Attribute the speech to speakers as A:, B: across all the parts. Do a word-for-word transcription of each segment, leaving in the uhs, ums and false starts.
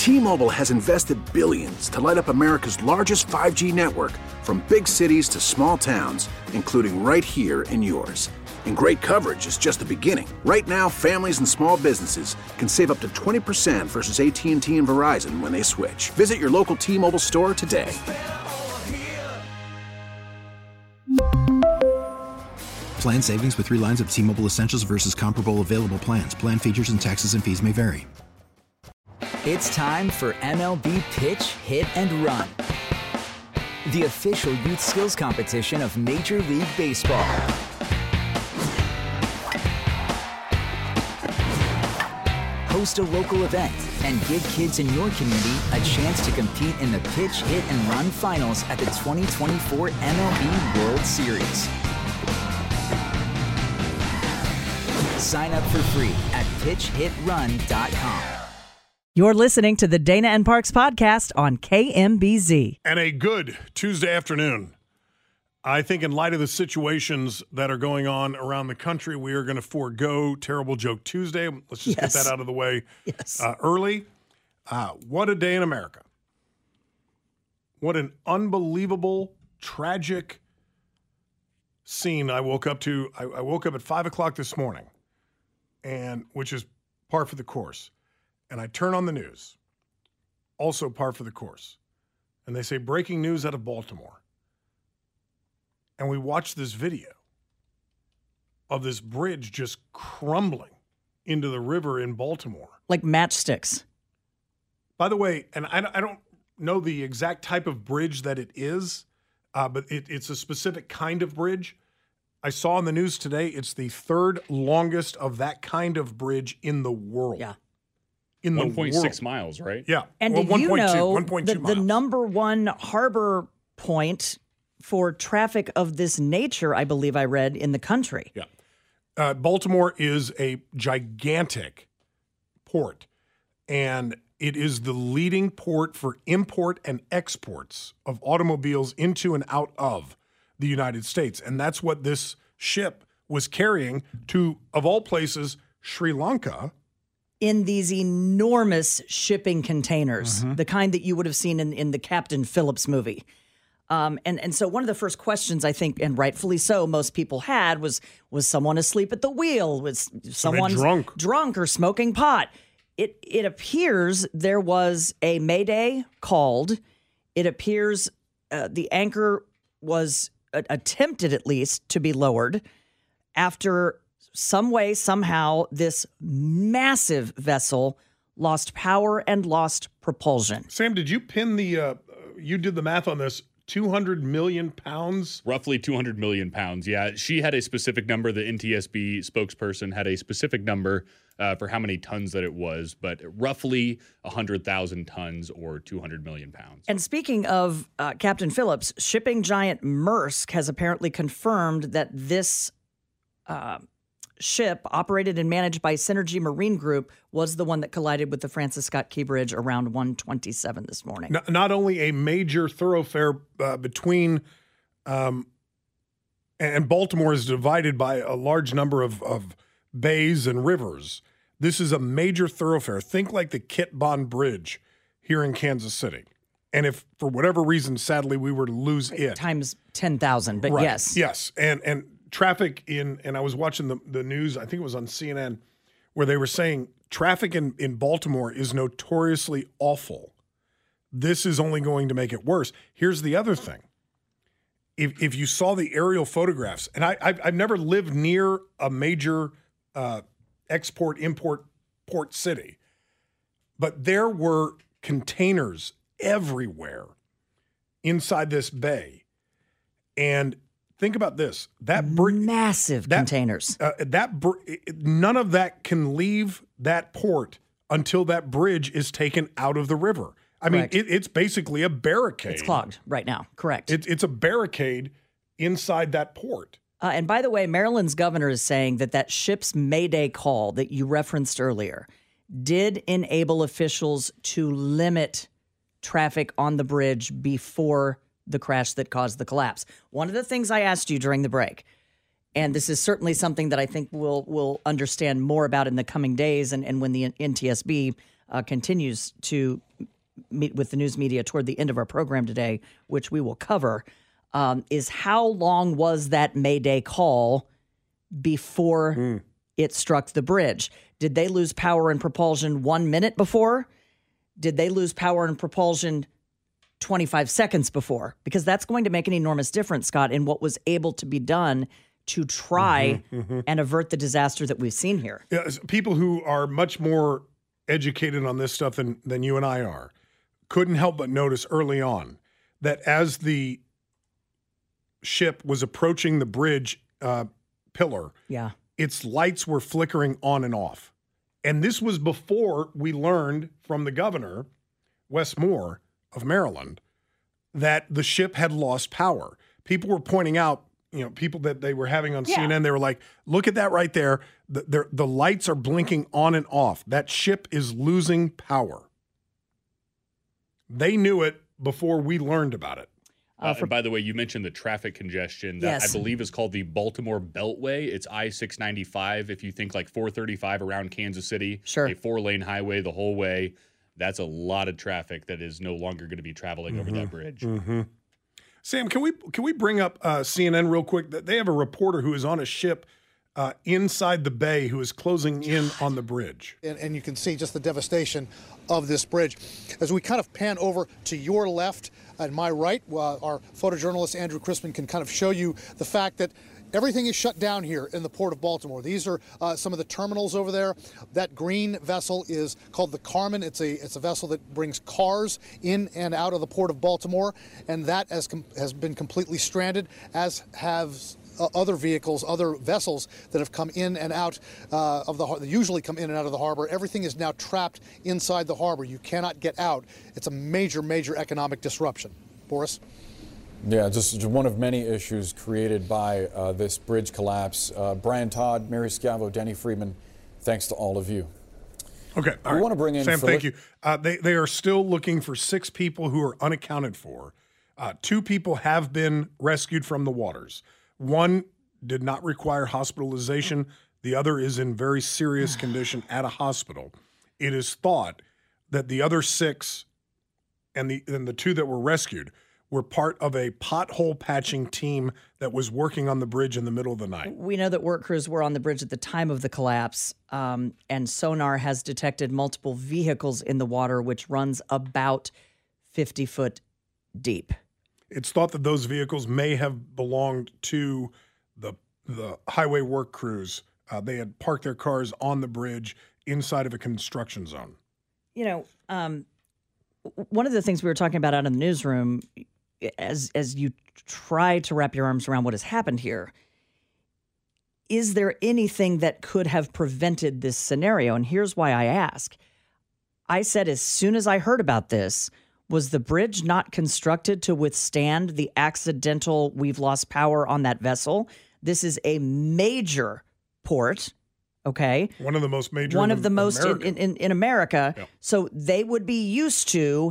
A: T-Mobile has invested billions to light up America's largest five G network, from big cities to small towns, including right here in yours. And great coverage is just the beginning. Right now, families and small businesses can save up to twenty percent versus A T and T and Verizon when they switch. Visit your local T-Mobile store today.
B: Plan savings with three lines of T-Mobile Essentials versus comparable available plans. Plan features and taxes and fees may vary.
C: It's time for M L B Pitch, Hit, and Run, the official youth skills competition of Major League Baseball. Host a local event and give kids in your community a chance to compete in the Pitch, Hit, and Run finals at the twenty twenty-four M L B World Series. Sign up for free at pitch hit run dot com.
D: You're listening to the Dana and Parks podcast on K M B Z.
E: And a good Tuesday afternoon. I think in light of the situations that are going on around the country, we are going to forego Terrible Joke Tuesday. Let's just
D: Yes.
E: get that out of the way
D: Yes.
E: uh, early. Uh, what a day in America. What an unbelievable, tragic scene I woke up to. I, I woke up at five o'clock this morning, and which is par for the course. And I turn on the news, also par for the course. And they say, breaking news out of Baltimore. And we watch this video of this bridge just crumbling into the river in Baltimore.
D: Like matchsticks.
E: By the way, and I, I don't know the exact type of bridge that it is, uh, but it, it's a specific kind of bridge. I saw in the news today, it's the third longest of that kind of bridge in the world.
D: Yeah.
E: In the
F: one point six
E: world.
F: miles, right?
E: Yeah.
D: And
E: well,
D: did you know
E: one point two
D: the, the
E: miles.
D: number one harbor point for traffic of this nature, I believe I read, in the country?
E: Yeah. Uh, Baltimore is a gigantic port, and it is the leading port for import and exports of automobiles into and out of the United States. And that's what this ship was carrying to, of all places, Sri Lanka.
D: In these enormous shipping containers,
E: Mm-hmm.
D: the kind that you would have seen in, in the Captain Phillips movie. Um, and, and so one of the first questions, I think, and rightfully so, most people had was, was someone asleep at the wheel? Was someone
E: drunk.
D: drunk or smoking pot? It, it appears there was a mayday called. It appears uh, the anchor was uh, attempted, at least, to be lowered after some way, somehow, this massive vessel lost power and lost propulsion.
E: Sam, did you pin the, uh, you did the math on this, two hundred million pounds?
F: Roughly two hundred million pounds. Yeah, she had a specific number. The N T S B spokesperson had a specific number uh, for how many tons that it was, but roughly one hundred thousand tons or two hundred million pounds.
D: And speaking of uh, Captain Phillips, shipping giant Maersk has apparently confirmed that this uh, ship, operated and managed by Synergy Marine Group, was the one that collided with the Francis Scott Key Bridge around one twenty-seven this morning.
E: Not, not only a major thoroughfare uh, between, um, and Baltimore is divided by a large number of, of bays and rivers. This is a major thoroughfare. Think like the Kit Bond Bridge here in Kansas City. And if for whatever reason, sadly, we were to lose it.
D: Times ten thousand, but
E: Right.
D: yes.
E: Yes. And, and traffic in, and I was watching the, the news, I think it was on C N N, where they were saying traffic in, in Baltimore is notoriously awful. This is only going to make it worse. Here's the other thing. If if you saw the aerial photographs, and I, I've, I've never lived near a major uh, export-import port city, but there were containers everywhere inside this bay. And think about this. That br-
D: Massive
E: that-
D: containers.
E: uh, that br- none of that can leave that port until that bridge is taken out of the river. I
D: Correct.
E: mean, it, it's basically a barricade.
D: It's clogged right now. Correct.
E: It, it's a barricade inside that port.
D: Uh, and by the way, Maryland's governor is saying that that ship's Mayday call that you referenced earlier did enable officials to limit traffic on the bridge before the crash that caused the collapse. One of the things I asked you during the break, and this is certainly something that I think we'll, we'll understand more about in the coming days and, and when the N T S B uh, continues to meet with the news media toward the end of our program today, which we will cover, um, is how long was that Mayday call before mm. it struck the bridge? Did they lose power and propulsion one minute before? Did they lose power and propulsion twenty-five seconds before? Because that's going to make an enormous difference, Scott, in what was able to be done to try mm-hmm, mm-hmm. and avert the disaster that we've seen here.
E: Yeah, people who are much more educated on this stuff than, than you and I are couldn't help but notice early on that as the ship was approaching the bridge uh, pillar,
D: yeah.
E: its lights were flickering on and off. And this was before we learned from the governor, Wes Moore of Maryland, that the ship had lost power. People were pointing out, you know, people that they were having on yeah. C N N, they were like, look at that right there. The, the, the lights are blinking on and off. That ship is losing power. They knew it before we learned about it.
F: Uh, for, and by the way, you mentioned the traffic congestion that
D: yes.
F: I believe is called the Baltimore Beltway. It's I six ninety-five. If you think like four thirty-five around Kansas City,
D: sure.
F: a four-lane highway the whole way, that's a lot of traffic that is no longer going to be traveling mm-hmm. over that bridge.
E: Mm-hmm. Sam, can we can we bring up uh, C N N real quick? They have a reporter who is on a ship uh, inside the bay who is closing in on the bridge.
G: And, and you can see just the devastation of this bridge. As we kind of pan over to your left and my right, uh, our photojournalist Andrew Crispin can kind of show you the fact that everything is shut down here in the Port of Baltimore. These are uh, some of the terminals over there. That green vessel is called the Carmen. It's a it's a vessel that brings cars in and out of the Port of Baltimore, and that has com- has been completely stranded, as have uh, other vehicles, other vessels that have come in and out uh, of the harbor. They usually come in and out of the harbor. Everything is now trapped inside the harbor. You cannot get out. It's a major, major economic disruption. Boris?
H: Yeah, just one of many issues created by uh, this bridge collapse. Uh, Brian Todd, Mary Scavo, Denny Friedman, thanks to all of you.
E: Okay.
H: We right. want to bring in
E: Sam,
H: Phil-
E: thank you. Uh, they, they are still looking for six people who are unaccounted for. Uh, two people have been rescued from the waters. One did not require hospitalization. The other is in very serious condition at a hospital. It is thought that the other six and the and the two that were rescued were part of a pothole patching team that was working on the bridge in the middle of the night.
D: We know that work crews were on the bridge at the time of the collapse, um, and sonar has detected multiple vehicles in the water, which runs about fifty foot deep.
E: It's thought that those vehicles may have belonged to the the highway work crews. Uh, they had parked their cars on the bridge inside of a construction zone.
D: You know, um, one of the things we were talking about out in the newsroom, as as you try to wrap your arms around what has happened here, is there anything that could have prevented this scenario? And here's why I ask. I said as soon as I heard about this, was the bridge not constructed to withstand the accidental we've lost power on that vessel? This is a major port, okay?
E: One of the most major
D: One
E: in
D: of the most
E: America.
D: In, in, in America.
E: Yep.
D: So they would be used to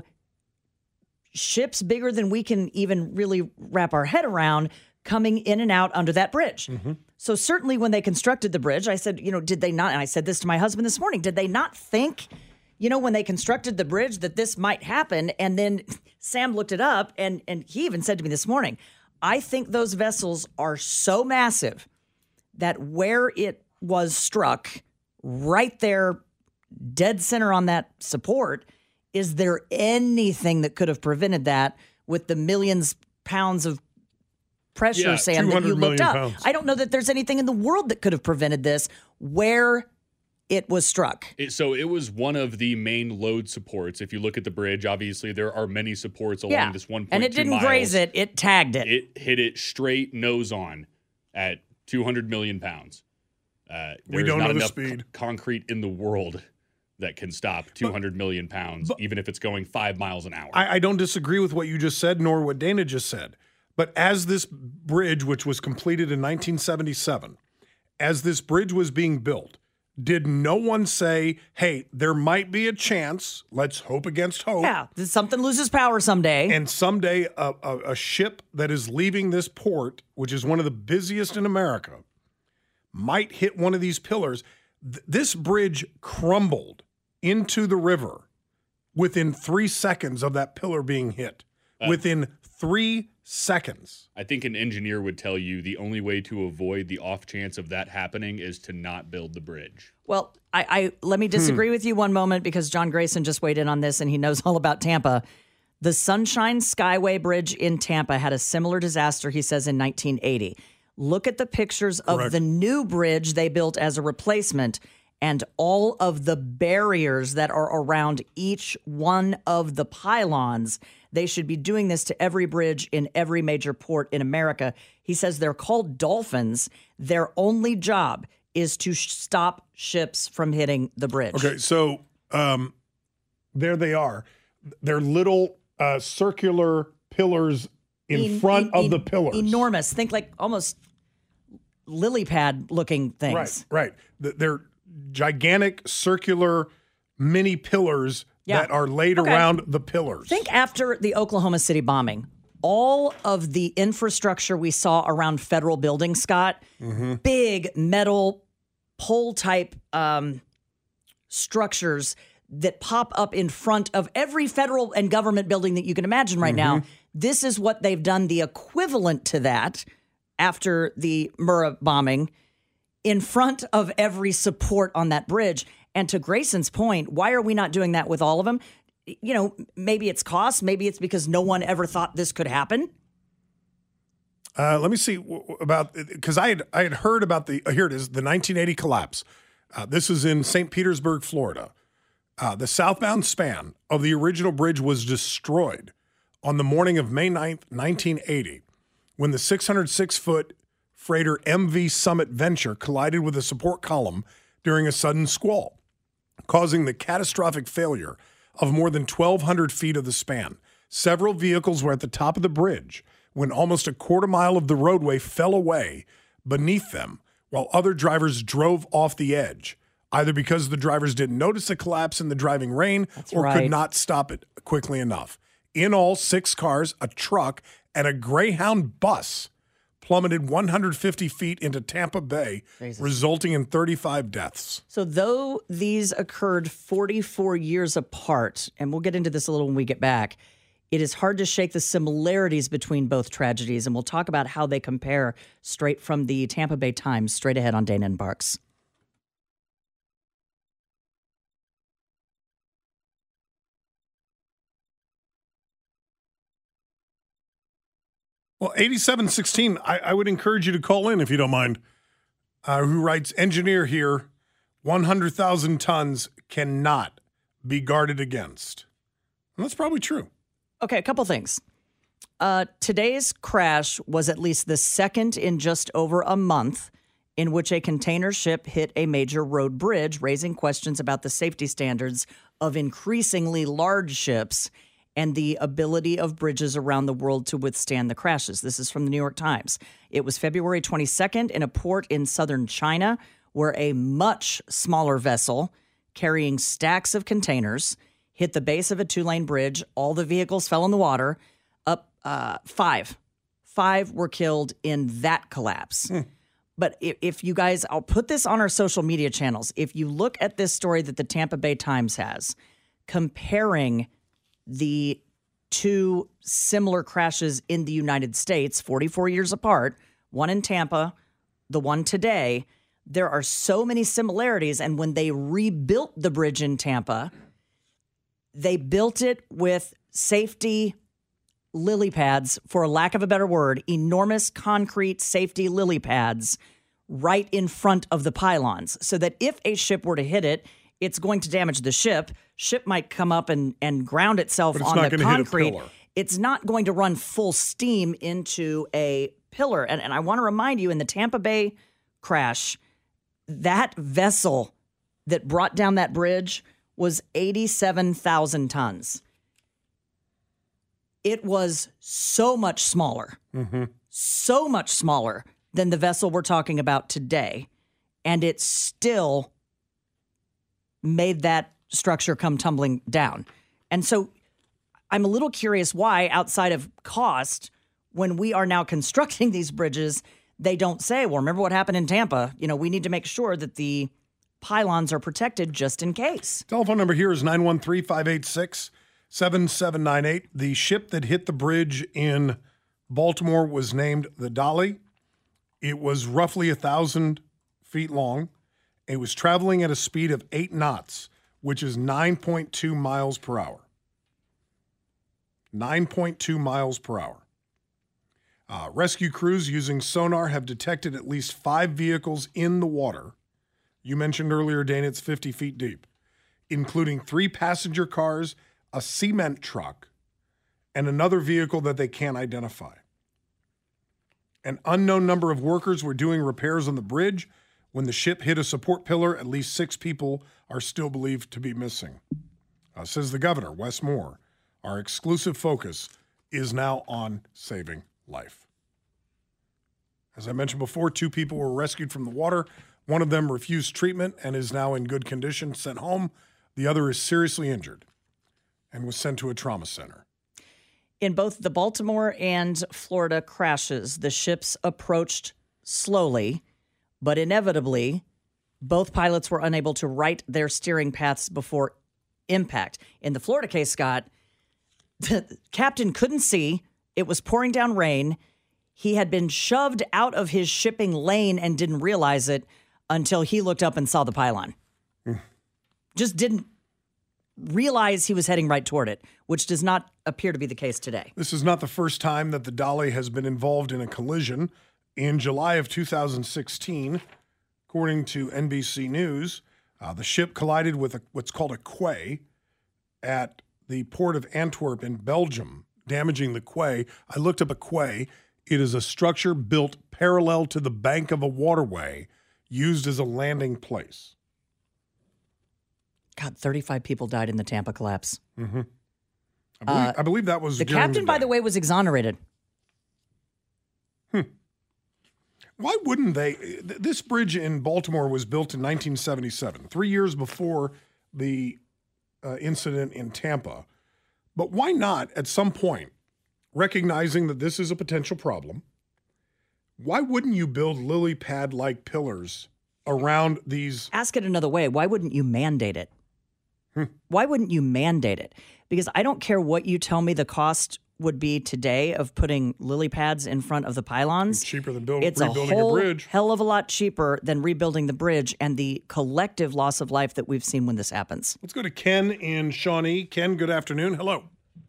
D: ships bigger than we can even really wrap our head around coming in and out under that bridge.
E: Mm-hmm.
D: So certainly when they constructed the bridge, I said, you know, did they not, and I said this to my husband this morning, did they not think, you know, when they constructed the bridge that this might happen? And then Sam looked it up, and and he even said to me this morning, I think those vessels are so massive that where it was struck, right there, dead center on that support, is there anything that could have prevented that with the millions pounds of pressure,
E: Yeah,
D: Sam, that you looked up?
E: pounds.
D: I don't know that there's anything in the world that could have prevented this where it was struck.
F: It, so it was one of the main load supports. If you look at the bridge, obviously there are many supports along
D: Yeah.
F: this one point two
D: And it didn't
F: miles.
D: graze it, it tagged it.
F: It hit it straight nose on at two hundred million pounds. Uh,
E: We
F: there's
E: don't
F: not
E: know the
F: enough
E: speed.
F: c- concrete in the world that can stop two hundred million pounds,
E: but-
F: even if it's going five miles an hour.
E: I, I don't disagree with what you just said, nor what Dana just said. But as this bridge, which was completed in nineteen seventy-seven, as this bridge was being built, did no one say, hey, there might be a chance, let's hope against hope,
D: Yeah, something loses power someday.
E: and someday a, a, a ship that is leaving this port, which is one of the busiest in America, might hit one of these pillars? Th- this bridge crumbled into the river within three seconds of that pillar being hit. Uh, within three seconds.
F: I think an engineer would tell you the only way to avoid the off chance of that happening is to not build the bridge.
D: Well, I, I let me disagree hmm. with you one moment because John Grayson just weighed in on this and he knows all about Tampa. The Sunshine Skyway Bridge in Tampa had a similar disaster, he says, in nineteen eighty. Look at the pictures of
E: Correct.
D: the new bridge they built as a replacement and all of the barriers that are around each one of the pylons. They should be doing this to every bridge in every major port in America. He says they're called dolphins. Their only job is to sh- stop ships from hitting the bridge.
E: Okay, so um, there they are. They're little uh, circular pillars in en- front en- of en- the pillars.
D: Enormous. Think like almost lily pad looking things.
E: Right, right. They're gigantic circular mini pillars yeah. that are laid okay. around the pillars.
D: Think after the Oklahoma City bombing, all of the infrastructure we saw around federal buildings, Scott, mm-hmm. big metal pole type um, structures that pop up in front of every federal and government building that you can imagine right mm-hmm. now. This is what they've done, the equivalent to that after the Murrah bombing, in front of every support on that bridge. And to Grayson's point, why are we not doing that with all of them? You know, maybe it's cost. Maybe it's because no one ever thought this could happen.
E: Uh, let me see about, because I had, I had heard about the, uh, here it is, the nineteen eighty collapse. Uh, this is in Saint Petersburg, Florida. Uh, the southbound span of the original bridge was destroyed on the morning of May ninth, nineteen eighty, when the six hundred six foot freighter M V Summit Venture collided with a support column during a sudden squall, causing the catastrophic failure of more than twelve hundred feet of the span. Several vehicles were at the top of the bridge when almost a quarter mile of the roadway fell away beneath them, while other drivers drove off the edge, either because the drivers didn't notice the collapse in the driving rain That's or right. could not stop it quickly enough. In all, six cars, a truck, and a Greyhound bus plummeted one hundred fifty feet into Tampa Bay, Jesus. resulting in thirty-five deaths.
D: So though these occurred forty-four years apart, and we'll get into this a little when we get back, it is hard to shake the similarities between both tragedies, and we'll talk about how they compare straight from the Tampa Bay Times, straight ahead on Dana and Barks.
E: Well, eighty-seven sixteen, I, I would encourage you to call in if you don't mind. Uh, who writes, engineer here, one hundred thousand tons cannot be guarded against. And that's probably true.
D: Okay, a couple things. Uh, today's crash was at least the second in just over a month in which a container ship hit a major road bridge, raising questions about the safety standards of increasingly large ships and the ability of bridges around the world to withstand the crashes. This is from the New York Times. It was February twenty-second in a port in southern China where a much smaller vessel carrying stacks of containers hit the base of a two-lane bridge. All the vehicles fell in the water. Up uh, five. Five were killed in that collapse. Hmm. But if, if you guys, I'll put this on our social media channels. If you look at this story that the Tampa Bay Times has, comparing the two similar crashes in the United States, forty-four years apart, one in Tampa, the one today, there are so many similarities. And when they rebuilt the bridge in Tampa, they built it with safety lily pads, for lack of a better word, enormous concrete safety lily pads right in front of the pylons, so that if a ship were to hit it, it's going to damage the ship. Ship might come up and, and ground itself on the concrete. It's not going to run full steam into a pillar. And, and I want to remind you, in the Tampa Bay crash, that vessel that brought down that bridge was eighty-seven thousand tons. It was so much smaller, mm-hmm. so much smaller than the vessel we're talking about today. And it still made that structure come tumbling down. And so I'm a little curious why, outside of cost, when we are now constructing these bridges, they don't say, well, remember what happened in Tampa? You know, we need to make sure that the pylons are protected just in case.
E: Telephone number here is nine one three, five eight six, seven seven nine eight. The ship that hit the bridge in Baltimore was named the Dolly. It was roughly one thousand feet long. It was traveling at a speed of eight knots, which is nine point two miles per hour. nine point two miles per hour. Uh, rescue crews using sonar have detected at least five vehicles in the water. You mentioned earlier, Dana, it's fifty feet deep, including three passenger cars, a cement truck, and another vehicle that they can't identify. An unknown number of workers were doing repairs on the bridge. When the ship hit a support pillar, at least six people are still believed to be missing. Uh, says the governor, Wes Moore, our exclusive focus is now on saving life. As I mentioned before, two people were rescued from the water. One of them refused treatment and is now in good condition, sent home. The other is seriously injured and was sent to a trauma center.
D: In both the Baltimore and Florida crashes, the ships approached slowly, but inevitably, both pilots were unable to right their steering paths before impact. In the Florida case, Scott, the captain couldn't see. It was pouring down rain. He had been shoved out of his shipping lane and didn't realize it until he looked up and saw the pylon. Mm. Just didn't realize he was heading right toward it, which does not appear to be the case today.
E: This is not the first time that the Dolly has been involved in a collision. In July of two thousand sixteen, according to N B C News, uh, the ship collided with a, what's called a quay at the port of Antwerp in Belgium, damaging the quay. I looked up a quay. It is a structure built parallel to the bank of a waterway used as a landing place.
D: God, thirty-five people died in the Tampa collapse.
E: Mm-hmm. I, believe, uh, I believe that was
D: the captain, the by the way, was exonerated.
E: Hmm. Why wouldn't they? This bridge in Baltimore was built in nineteen seventy-seven, three years before the uh, incident in Tampa. But why not, at some point, recognizing that this is a potential problem, why wouldn't you build lily pad-like pillars around these?
D: Ask it another way. Why wouldn't you mandate it? Hmm. Why wouldn't you mandate it? Because I don't care what you tell me the cost would be today of putting lily pads in front of the pylons.
E: It's cheaper than build,
D: it's
E: rebuilding
D: a whole
E: a bridge.
D: Hell of a lot cheaper than rebuilding the bridge and the collective loss of life that we've seen when this happens.
E: Let's go to Ken in Shawnee. Ken, good afternoon. Hello.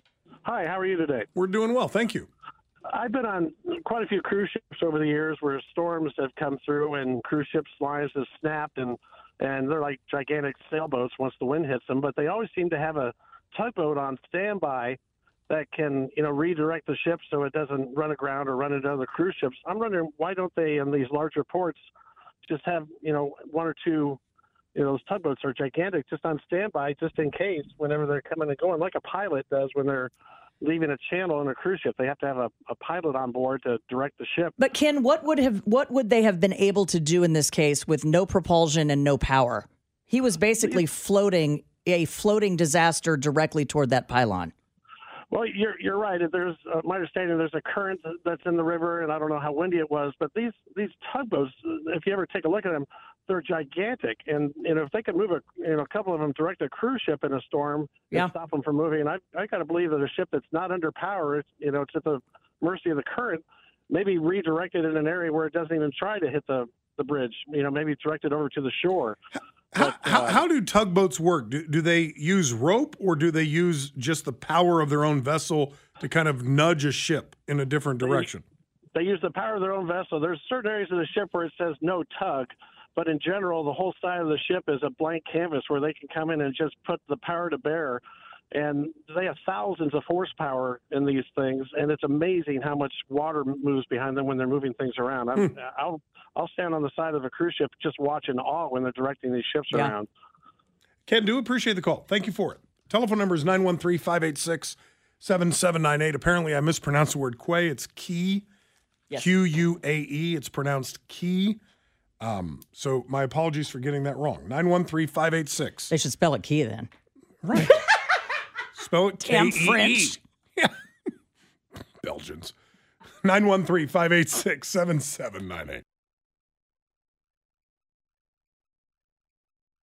I: Hi, how are you today?
E: We're doing well, thank you.
I: I've been on quite a few cruise ships over the years where storms have come through and cruise ships' lines have snapped, and, and they're like gigantic sailboats once the wind hits them, but they always seem to have a tugboat on standby that can, you know, redirect the ship so it doesn't run aground or run into other cruise ships. I'm wondering, why don't they, in these larger ports, just have, you know, one or two, you know, those tugboats are gigantic, just on standby, just in case, whenever they're coming and going, like a pilot does when they're leaving a channel in a cruise ship. They have to have a, a pilot on board to direct the ship.
D: But Ken, what would have what would they have been able to do in this case with no propulsion and no power? He was basically floating a floating disaster directly toward that pylon.
I: Well, you're you're right. There's uh, my understanding. There's a current that's in the river, and I don't know how windy it was. But these these tugboats, if you ever take a look at them, they're gigantic. And you know, if they could move a you know a couple of them direct a cruise ship in a storm
D: yeah.
I: and stop them from moving, and I I got to believe that a ship that's not under power, it's, you know, it's at the mercy of the current, maybe redirected in an area where it doesn't even try to hit the the bridge. You know, maybe directed over to the shore.
E: How,
I: But,
E: how,
I: uh,
E: how do tugboats work? Do, do they use rope, or do they use just the power of their own vessel to kind of nudge a ship in a different direction?
I: They use the power of their own vessel. There's certain areas of the ship where it says no tug, but in general, the whole side of the ship is a blank canvas where they can come in and just put the power to bear. And they have thousands of horsepower in these things, and it's amazing how much water moves behind them when they're moving things around. I'm, hmm. I'll I'll stand on the side of a cruise ship just watch in awe when they're directing these ships
D: yeah.
I: around.
E: Ken, do appreciate the call. Thank you for it. Telephone number is nine one three, five eight six, seven seven nine eight. Apparently, I mispronounced the word quay. It's key, yes. Q U A E. It's pronounced key. Um, so my apologies for getting that wrong. nine one three, five eight six.
D: They should spell it key then.
E: Right. Spell it K E E.
D: Damn French.
E: Yeah. Belgians. nine one three, five eight six, seven seven nine eight.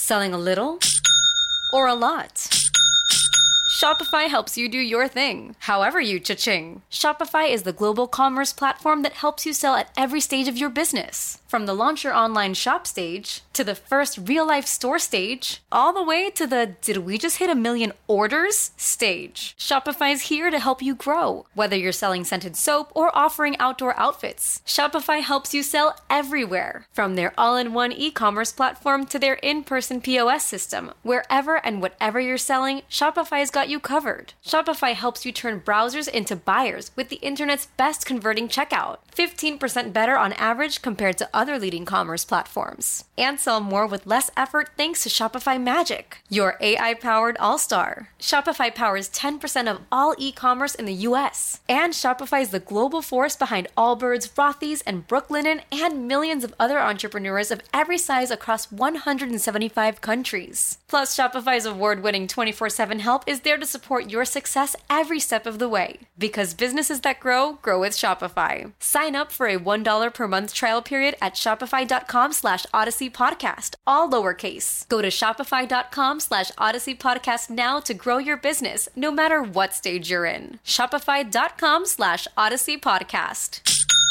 J: Selling a little or a lot? Shopify helps you do your thing, however you cha-ching. Shopify is the global commerce platform that helps you sell at every stage of your business. From the launch your online shop stage, to the first real-life store stage, all the way to the did we just hit a million orders stage. Shopify's here to help you grow. Whether you're selling scented soap or offering outdoor outfits, Shopify helps you sell everywhere. From their all-in-one e-commerce platform to their in-person P O S system, wherever and whatever you're selling, Shopify's got you covered. Shopify helps you turn browsers into buyers with the internet's best converting checkout. fifteen percent better on average compared to other leading commerce platforms. And sell more with less effort thanks to Shopify Magic, your A I-powered all-star. Shopify powers ten percent of all e-commerce in the U S. And Shopify is the global force behind Allbirds, Rothy's, and Brooklinen, and millions of other entrepreneurs of every size across one hundred seventy-five countries. Plus, Shopify's award-winning twenty-four seven help is there to support your success every step of the way. Because businesses that grow, grow with Shopify. Sign up for a one dollar per month trial period at shopify.com slash Odyssey Podcast, all lowercase. Go to shopify.com slash Odyssey Podcast now to grow your business, no matter what stage you're in. Shopify.com slash Odyssey Podcast.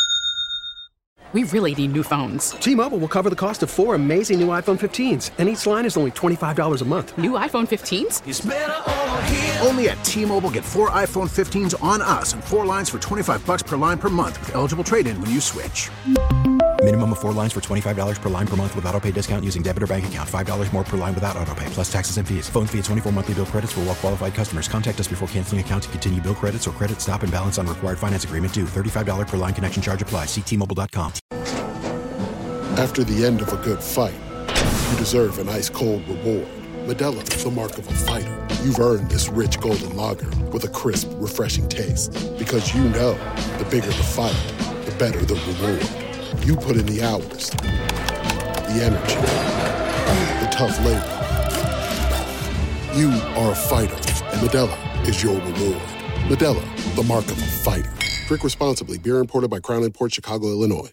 K: We really need new phones.
L: T-Mobile will cover the cost of four amazing new iPhone fifteens, and each line is only twenty-five dollars a month.
K: New iPhone fifteens?
A: It's better over here. Only at T-Mobile, get four iPhone fifteens on us and four lines for twenty-five dollars per line per month with eligible trade-in when you switch.
B: Minimum of four lines for twenty-five dollars per line per month with autopay discount using debit or bank account. five dollars more per line without autopay, plus taxes and fees. Phone fee at twenty-four monthly bill credits for well-qualified customers. Contact us before canceling account to continue bill credits or credit stop and balance on required finance agreement due. thirty-five dollars per line connection charge applies. See T Mobile dot com.
M: After the end of a good fight, you deserve an ice-cold reward. Modelo is the mark of a fighter. You've earned this rich golden lager with a crisp, refreshing taste. Because you know, the bigger the fight, the better the reward. You put in the hours, the energy, the tough labor. You are a fighter, and Modelo is your reward. Modelo, the mark of a fighter. Drink responsibly. Beer imported by Crown Imports, Chicago, Illinois.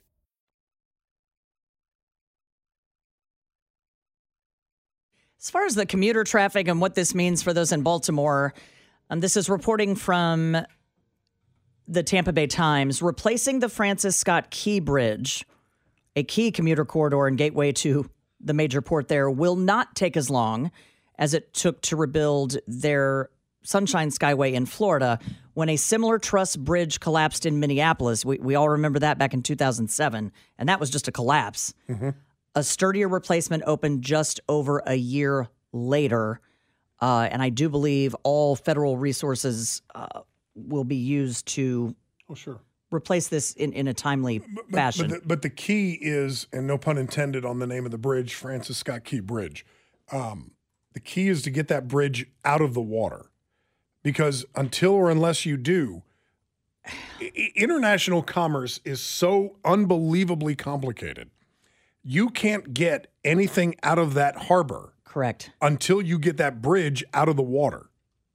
D: As far as the commuter traffic and what this means for those in Baltimore, um, this is reporting from the Tampa Bay Times. Replacing the Francis Scott Key Bridge, a key commuter corridor and gateway to the major port there, will not take as long as it took to rebuild their Sunshine Skyway in Florida when a similar truss bridge collapsed in Minneapolis. We, we all remember that back in two thousand seven, and that was just a collapse. Mm-hmm. A sturdier replacement opened just over a year later, uh, and I do believe all federal resources uh, will be used to
E: oh, sure.
D: replace this in, in a timely
E: but,
D: fashion.
E: But the, but the key is, and no pun intended on the name of the bridge, Francis Scott Key Bridge. Um, the key is to get that bridge out of the water, because until or unless you do, I- international commerce is so unbelievably complicated. You can't get anything out of that harbor.
D: Correct.
E: Until you get that bridge out of the water.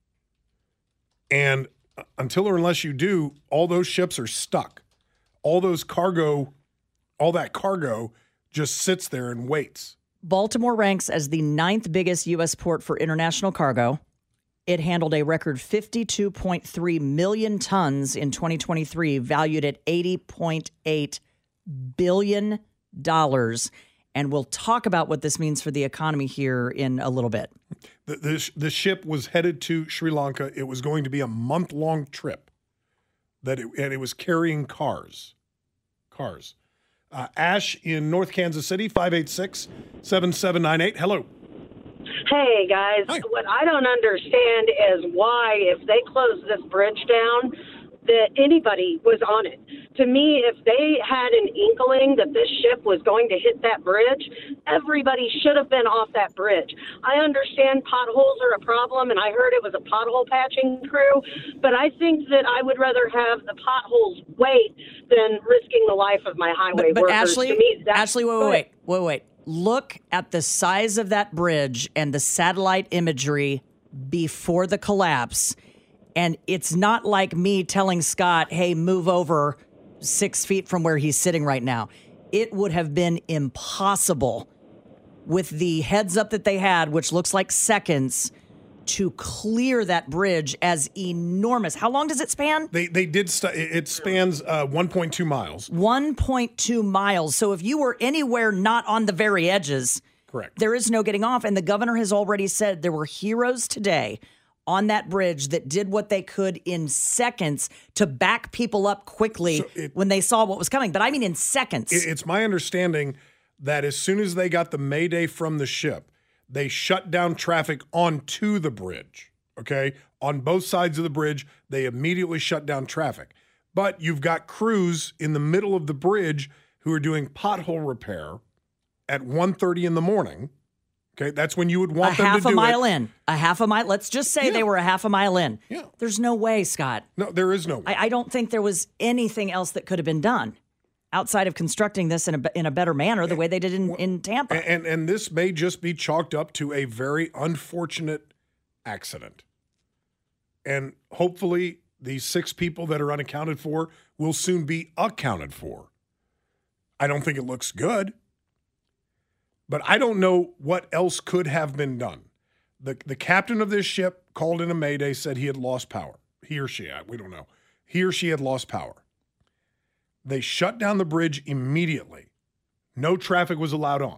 E: And until or unless you do, all those ships are stuck. All those cargo, all that cargo just sits there and waits.
D: Baltimore ranks as the ninth biggest U S port for international cargo. It handled a record fifty-two point three million tons in twenty twenty-three, valued at eighty point eight billion dollars. Dollars, and we'll talk about what this means for the economy here in a little bit.
E: The, the, the ship was headed to Sri Lanka. It was going to be a month-long trip, that it, and it was carrying cars. Cars. Uh, Ash in North Kansas City, five eight six, seven seven nine eight. Hello.
N: Hey, guys.
E: Hi.
N: What I don't understand is why, if they close this bridge down, that anybody was on it. To me, if they had an inkling that this ship was going to hit that bridge, everybody should have been off that bridge. I understand potholes are a problem, and I heard it was a pothole patching crew, but I think that I would rather have the potholes wait than risking the life of my highway
D: but, but
N: workers.
D: Ashley,
N: to me, that's
D: Ashley, wait, wait, wait, wait, wait. Look at the size of that bridge and the satellite imagery before the collapse. And it's not like me telling Scott, hey, move over six feet from where he's sitting right now. It would have been impossible with the heads up that they had, which looks like seconds, to clear that bridge as enormous. How long does it span?
E: They they did. St- it spans uh, one point two miles.
D: one point two miles. So if you were anywhere not on the very edges,
E: correct,
D: there is no getting off. And the governor has already said there were heroes today on that bridge that did what they could in seconds to back people up quickly so it, when they saw what was coming. But I mean in seconds.
E: It, it's my understanding that as soon as they got the mayday from the ship, they shut down traffic onto the bridge, okay? On both sides of the bridge, they immediately shut down traffic. But you've got crews in the middle of the bridge who are doing pothole repair at one thirty in the morning, okay? That's when you would want
D: a
E: them to do it.
D: A half a mile in. A half a mile. Let's just say yeah. they were a half a mile in.
E: Yeah.
D: There's no way, Scott.
E: No, there is no way.
D: I, I don't think there was anything else that could have been done outside of constructing this in a, in a better manner the way they did in, in Tampa.
E: And, and and this may just be chalked up to a very unfortunate accident. And hopefully these six people that are unaccounted for will soon be accounted for. I don't think it looks good, but I don't know what else could have been done. The, the captain of this ship called in a mayday, said he had lost power. He or she, we don't know. He or she had lost power. They shut down the bridge immediately. No traffic was allowed on.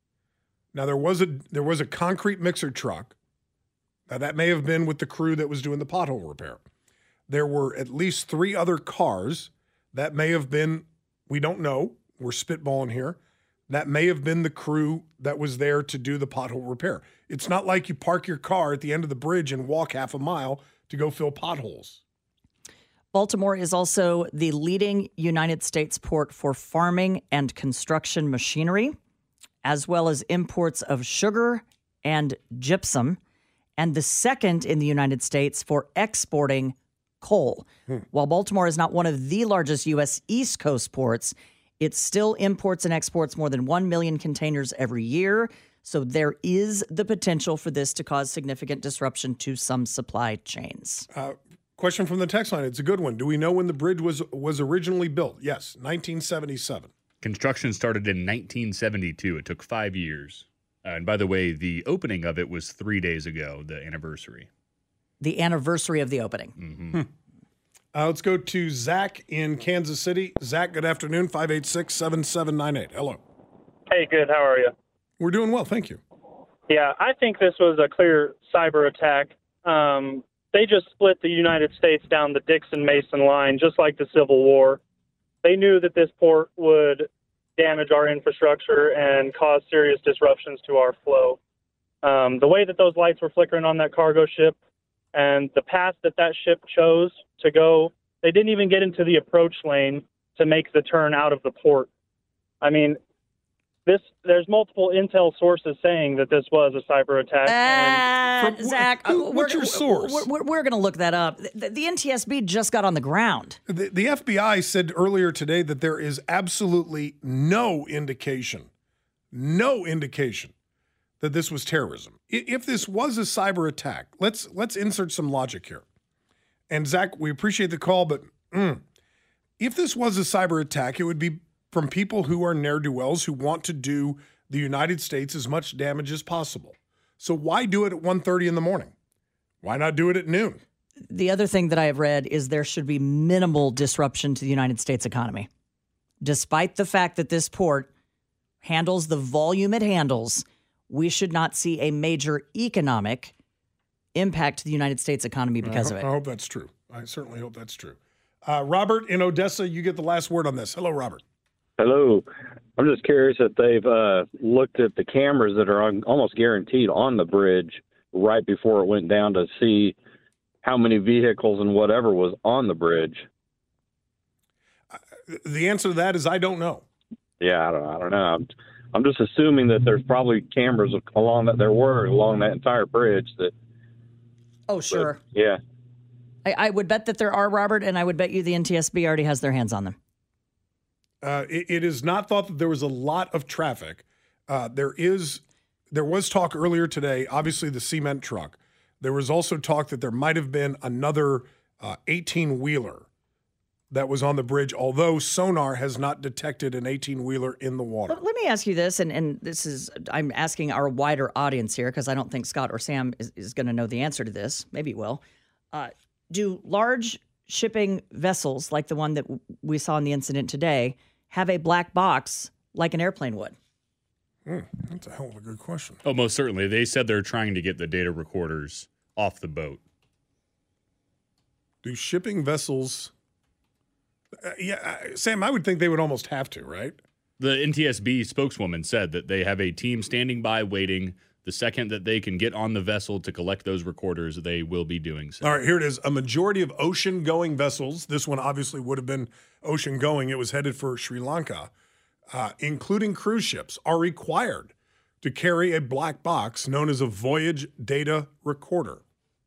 E: Now there was a there was a concrete mixer truck. Now that may have been with the crew that was doing the pothole repair. There were at least three other cars that may have been, we don't know, we're spitballing here, that may have been the crew that was there to do the pothole repair. It's not like you park your car at the end of the bridge and walk half a mile to go fill potholes.
D: Baltimore is also the leading United States port for farming and construction machinery, as well as imports of sugar and gypsum, and the second in the United States for exporting coal. Hmm. While Baltimore is not one of the largest U S East Coast ports, it still imports and exports more than one million containers every year. So there is the potential for this to cause significant disruption to some supply chains.
E: Uh, Question from the text line. It's a good one. Do we know when the bridge was was originally built? Yes, nineteen seventy-seven.
F: Construction started in nineteen seventy-two. It took five years. Uh, and by the way, the opening of it was three days ago, the anniversary.
D: The anniversary of the opening.
F: Mm-hmm.
E: Hmm. Uh, let's go to Zach in Kansas City. Zach, good afternoon, five eight six, seven seven nine eight. Hello.
O: Hey, good. How are you?
E: We're doing well, thank you.
O: Yeah, I think this was a clear cyber attack. Um They just split the United States down the Dixon-Mason line, just like the Civil War. They knew that this port would damage our infrastructure and cause serious disruptions to our flow. Um, the way that those lights were flickering on that cargo ship and the path that that ship chose to go, they didn't even get into the approach lane to make the turn out of the port. I mean, This there's multiple intel sources saying that this was a cyber attack.
D: Uh,
E: From,
D: Zach,
E: who,
D: uh,
E: what's your source?
D: We're, we're, we're going to look that up. The, the N T S B just got on the ground.
E: The, the F B I said earlier today that there is absolutely no indication, no indication that this was terrorism. If this was a cyber attack, let's let's insert some logic here. And Zach, we appreciate the call, but mm, if this was a cyber attack, it would be from people who are ne'er-do-wells who want to do the United States as much damage as possible. So why do it at one thirty in the morning? Why not do it at noon?
D: The other thing that I have read is there should be minimal disruption to the United States economy. Despite the fact that this port handles the volume it handles, we should not see a major economic impact to the United States economy because
E: I ho-
D: of it.
E: I hope that's true. I certainly hope that's true. Uh, Robert in Odessa, you get the last word on this. Hello, Robert.
P: Hello. I'm just curious if they've uh, looked at the cameras that are on, almost guaranteed on the bridge right before it went down to see how many vehicles and whatever was on the bridge.
E: Uh, the answer to that is I don't know.
P: Yeah, I don't, I don't know. I'm, I'm just assuming that there's probably cameras along that there were along that entire bridge. That.
D: Oh, sure.
P: But, yeah.
D: I, I would bet that there are, Robert, and I would bet you the N T S B already has their hands on them.
E: Uh, it, it is not thought that there was a lot of traffic. Uh, there is, there was talk earlier today, obviously the cement truck. There was also talk that there might have been another uh, eighteen-wheeler that was on the bridge, although sonar has not detected an eighteen-wheeler in the water.
D: But let me ask you this, and, and this is, I'm asking our wider audience here because I don't think Scott or Sam is, is going to know the answer to this. Maybe he will. Uh, do large shipping vessels, like the one that we saw in the incident today, have a black box like an airplane would?
E: Mm, that's a hell of a good question.
F: Oh, most certainly. They said they're trying to get the data recorders off the boat.
E: Do shipping vessels... Uh, yeah, uh, Sam, I would think they would almost have to, right?
F: The N T S B spokeswoman said that they have a team standing by waiting. The second that they can get on the vessel to collect those recorders, they will be doing so.
E: All right, here it is. A majority of ocean-going vessels, this one obviously would have been ocean-going. It was headed for Sri Lanka, uh, including cruise ships, are required to carry a black box known as a voyage data recorder.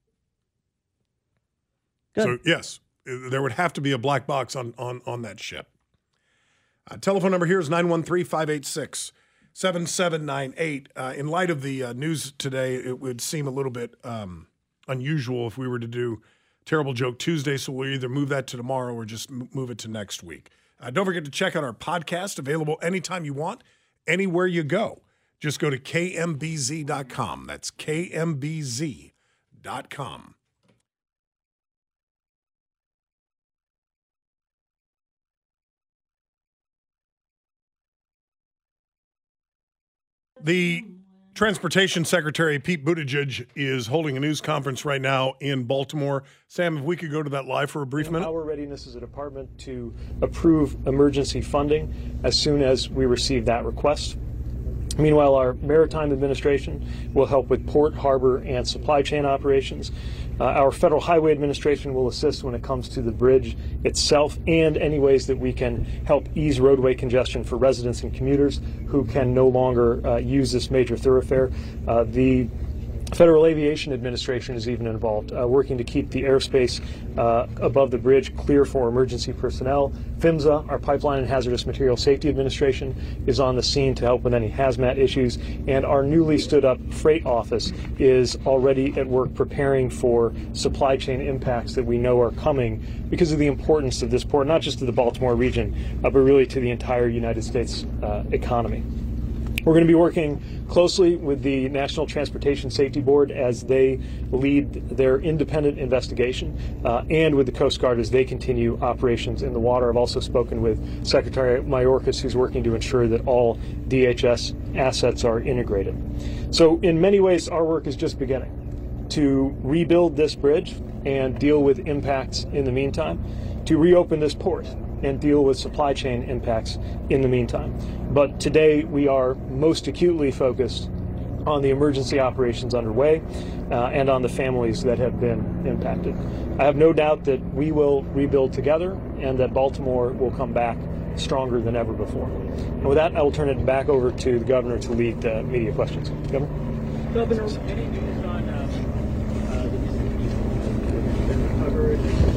E: Good. So, yes, there would have to be a black box on, on, on that ship. Uh, telephone number here is nine one three, five eight six, seven seven nine eight. Uh, in light of the uh, news today, it would seem a little bit um, unusual if we were to do Terrible Joke Tuesday, so we'll either move that to tomorrow or just move it to next week. Uh, don't forget to check out our podcast, available anytime you want, anywhere you go. Just go to K M B Z dot com. That's K M B Z dot com. The Transportation Secretary, Pete Buttigieg, is holding a news conference right now in Baltimore. Sam, if we could go to that live for a brief minute.
Q: Our readiness as a department to approve emergency funding as soon as we receive that request. Meanwhile, our Maritime Administration will help with port, harbor, and supply chain operations. Uh, our Federal Highway Administration will assist when it comes to the bridge itself and any ways that we can help ease roadway congestion for residents and commuters who can no longer uh, use this major thoroughfare. Uh, the Federal Aviation Administration is even involved, uh, working to keep the airspace uh, above the bridge clear for emergency personnel. PHMSA, our Pipeline and Hazardous Material Safety Administration, is on the scene to help with any hazmat issues. And our newly stood up freight office is already at work preparing for supply chain impacts that we know are coming because of the importance of this port, not just to the Baltimore region, uh, but really to the entire United States uh, economy. We're going to be working closely with the National Transportation Safety Board as they lead their independent investigation uh, and with the Coast Guard as they continue operations in the water. I've also spoken with Secretary Mayorkas, who's working to ensure that all D H S assets are integrated. So in many ways, our work is just beginning to rebuild this bridge and deal with impacts in the meantime, to reopen this port and deal with supply chain impacts in the meantime. But today we are most acutely focused on the emergency operations underway uh, and on the families that have been impacted. I have no doubt that we will rebuild together and that Baltimore will come back stronger than ever before. And with that, I will turn it back over to the governor to lead uh, media questions. Governor?
R: Governor, any news on uh, uh, the missing people recovered?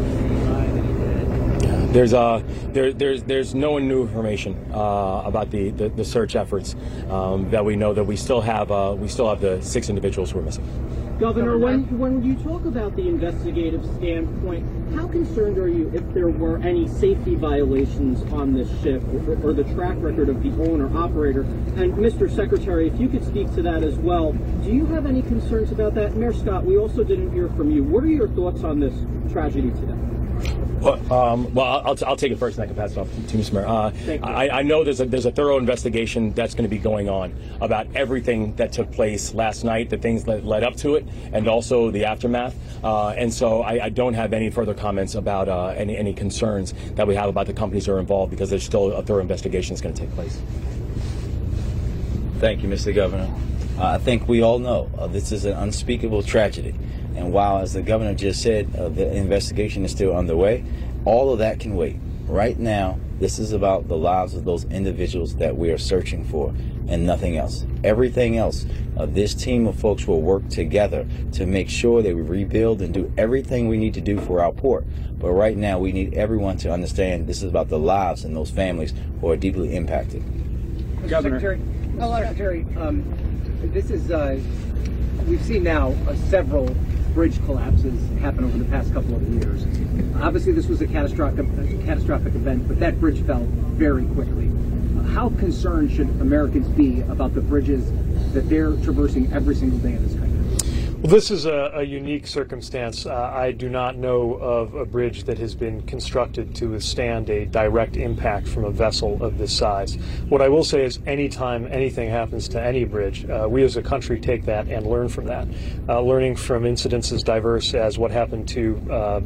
S: There's uh there there's there's no new information uh, about the, the, the search efforts um, that we know that we still have uh, we still have the six individuals who are missing.
R: Governor, when when you talk about the investigative standpoint, how concerned are you if there were any safety violations on this ship or, or the track record of the owner operator? And Mister Secretary, if you could speak to that as well, do you have any concerns about that? Mayor Scott, we also didn't hear from you. What are your thoughts on this tragedy today?
S: Well, um, well I'll, I'll take it first, and I can pass it off to Mister Mayor. Uh, I, I know there's a there's a thorough investigation that's going to be going on about everything that took place last night, the things that led up to it, and also the aftermath. Uh, and so I, I don't have any further comments about uh, any any concerns that we have about the companies that are involved, because there's still a thorough investigation that's going to take place.
T: Thank you, Mister Governor. Uh, I think we all know uh, this is an unspeakable tragedy. And while, as the governor just said, uh, the investigation is still underway, all of that can wait. Right now, this is about the lives of those individuals that we are searching for and nothing else. Everything else, uh, this team of folks will work together to make sure that we rebuild and do everything we need to do for our port. But right now, we need everyone to understand this is about the lives and those families who are deeply impacted.
U: Governor. Secretary, oh, Secretary um, this is, uh, we've seen now uh, several bridge collapses happen over the past couple of years. Obviously, this was a catastrophic, a catastrophic event, but that bridge fell very quickly. How concerned should Americans be about the bridges that they're traversing every single day in this country?
Q: Well, this is a, a unique circumstance. Uh, I do not know of a bridge that has been constructed to withstand a direct impact from a vessel of this size. What I will say is anytime anything happens to any bridge, uh, we as a country take that and learn from that. Uh, learning from incidents as diverse as what happened to uh,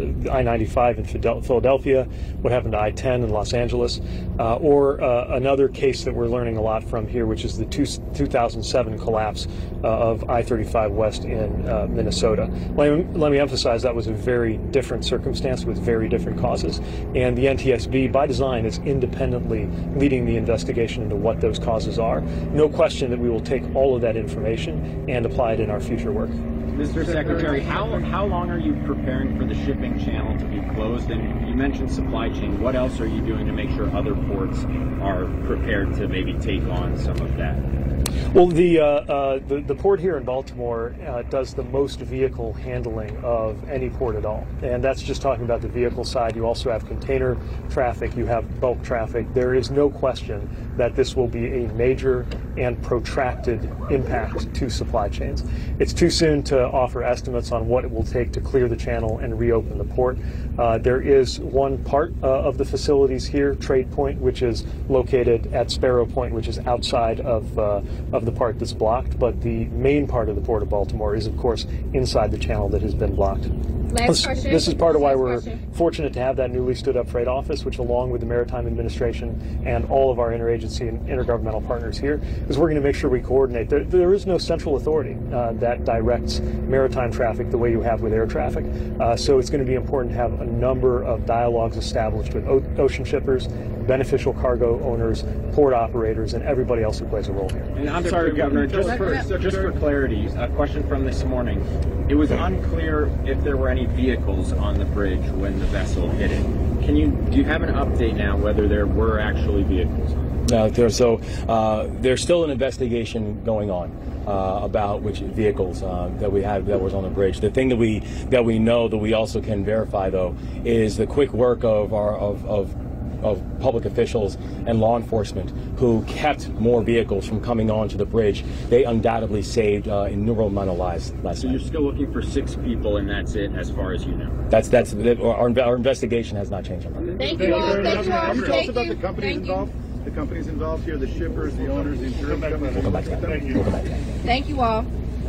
Q: I ninety-five in Philadelphia, what happened to I ten in Los Angeles, uh, or uh, another case that we're learning a lot from here, which is the two, two thousand seven collapse uh, of I thirty-five West in uh, Minnesota. Let me, let me emphasize that was a very different circumstance with very different causes, and the N T S B by design is independently leading the investigation into what those causes are. No question that we will take all of that information and apply it in our future work.
C: Mister Secretary, how how long are you preparing for the shipping channel to be closed? And you mentioned supply chain. What else are you doing to make sure other ports are prepared to maybe take on some of that?
Q: Well, the, uh, uh, the the port here in Baltimore uh, does the most vehicle handling of any port at all, and that's just talking about the vehicle side. You also have container traffic, you have bulk traffic. There is no question that this will be a major and protracted impact to supply chains. It's too soon to offer estimates on what it will take to clear the channel and reopen the port. Uh, there is one part uh, of the facilities here, Trade Point, which is located at Sparrow Point, which is outside of uh, of the part that's blocked, but the main part of the Port of Baltimore is, of course, inside the channel that has been blocked.
V: Last
Q: this,
V: question.
Q: this is part of why
V: Last
Q: we're
V: question.
Q: fortunate to have that newly stood up freight office, which along with the Maritime Administration and all of our interagency and intergovernmental partners here, is we're going to make sure we coordinate. There, there is no central authority uh, that directs maritime traffic the way you have with air traffic. Uh, so it's going to be important to have a number of dialogues established with o- ocean shippers, beneficial cargo owners, port operators, and everybody else who plays a role here.
C: And I'm sorry, Governor, just for just for clarity, a question from this morning. It was unclear if there were any vehicles on the bridge when the vessel hit it. Can you do you have an update now whether there were actually vehicles on it?
S: No, there, so uh, there's still an investigation going on uh, about which vehicles uh, that we had that was on the bridge. The thing that we that we know that we also can verify though is the quick work of our of, of of public officials and law enforcement who kept more vehicles from coming onto the bridge. They undoubtedly saved uh, innumerable amount of lives last
C: So
S: night.
C: you're still looking for six people, and that's it, as far as you know.
S: That's that's our, our investigation has not changed.
V: Thank you all. Thank you all.
W: Can you tell us
V: Thank
W: about
V: you.
W: the companies
V: Thank you.
W: involved? The companies involved here, the shippers, the owners, the insurance companies.
S: We'll come back to that. We'll come back to that.
V: Thank you all.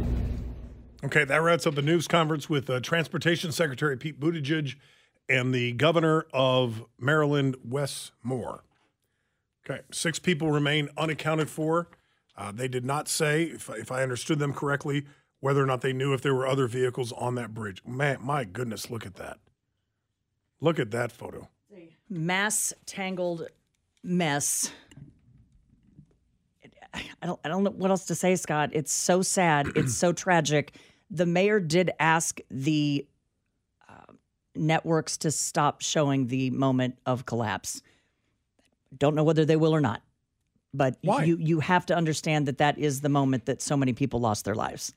E: Okay, that wraps up the news conference with uh, Transportation Secretary Pete Buttigieg and the governor of Maryland, Wes Moore. Okay, six people remain unaccounted for. Uh, they did not say, if, if I understood them correctly, whether or not they knew if there were other vehicles on that bridge. Man, my goodness, look at that. Look at that photo.
D: Mass tangled mess. I don't, I don't know what else to say, Scott. It's so sad. It's so tragic. The mayor did ask the uh, networks to stop showing the moment of collapse. Don't know whether they will or not, but
E: Why?
D: you you have to understand that that is the moment that so many people lost their lives.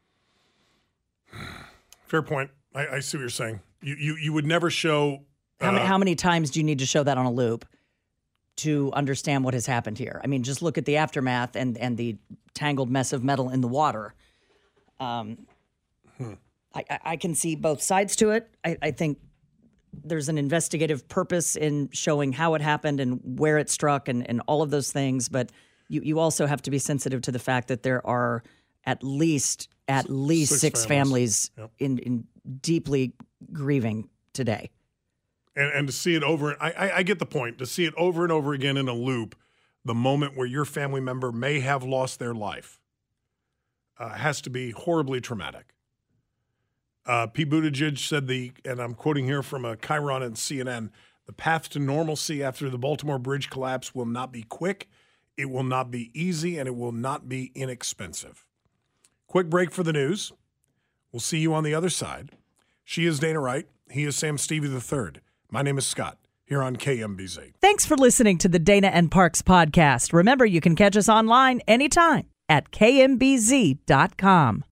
E: Fair point. I, I see what you're saying. You you you would never show.
D: How,
E: uh,
D: many, how many times do you need to show that on a loop to understand what has happened here? I mean, just look at the aftermath and and the tangled mess of metal in the water. Um,
E: hmm.
D: I, I, I can see both sides to it. I, I think there's an investigative purpose in showing how it happened and where it struck and, and all of those things. But you, you also have to be sensitive to the fact that there are at least at least six,
E: six
D: families,
E: families. Yep.
D: in, in deeply grieving today.
E: And, and to see it over, I, I, I get the point. To see it over and over again in a loop, the moment where your family member may have lost their life, uh, has to be horribly traumatic. Uh, Pete Buttigieg said the, and I'm quoting here from a Chiron and C N N, the path to normalcy after the Baltimore Bridge collapse will not be quick, it will not be easy, and it will not be inexpensive. Quick break for the news. We'll see you on the other side. She is Dana Wright. He is Sam Stevie the third. My name is Scott, here on K M B Z.
X: Thanks for listening to the Dana and Parks podcast. Remember, you can catch us online anytime at K M B Z dot com.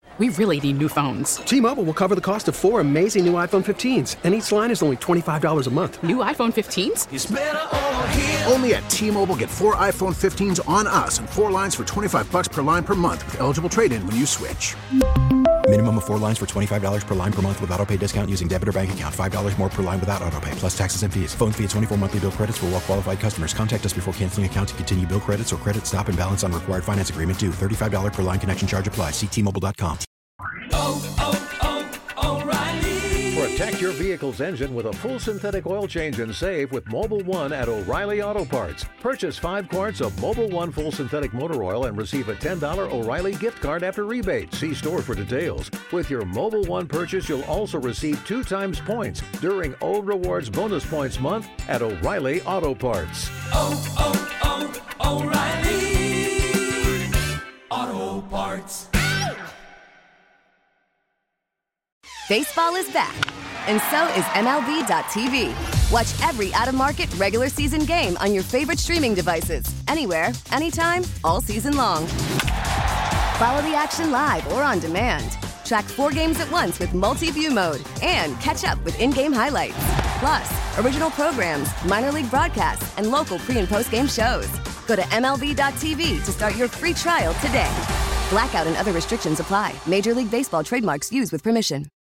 K: We really need new phones.
L: T-Mobile will cover the cost of four amazing new iPhone fifteens, and each line is only twenty-five dollars a month.
K: New iPhone fifteens?
A: It's better over here. Only at T-Mobile, get four iPhone fifteens on us and four lines for twenty-five bucks per line per month with eligible trade-in when you switch.
B: Minimum of four lines for twenty-five dollars per line per month with autopay discount using debit or bank account. five dollars more per line without autopay, plus taxes and fees. Phone fee at twenty-four monthly bill credits for well-qualified customers. Contact us before canceling account to continue bill credits or credit stop and balance on required finance agreement due. thirty-five dollars per line connection charge applies. See T Mobile dot com.
G: Oh, oh, oh, O'Reilly. Protect your vehicle's engine with a full synthetic oil change and save with Mobil one at O'Reilly Auto Parts. Purchase five quarts of Mobil one full synthetic motor oil and receive a ten dollars O'Reilly gift card after rebate. See store for details. With your Mobil one purchase, you'll also receive two times points during O Rewards Bonus Points Month at O'Reilly Auto Parts.
H: Oh, oh, oh, O'Reilly Auto Parts.
I: Baseball is back, and so is M L B dot T V. Watch every out-of-market regular season game on your favorite streaming devices, anywhere, anytime, all season long. Follow the action live or on demand. Track four games at once with multi-view mode and catch up with in-game highlights. Plus, original programs, minor league broadcasts, and local pre- and post-game shows. Go to M L B dot T V to start your free trial today. Blackout and other restrictions apply. Major League Baseball trademarks used with permission.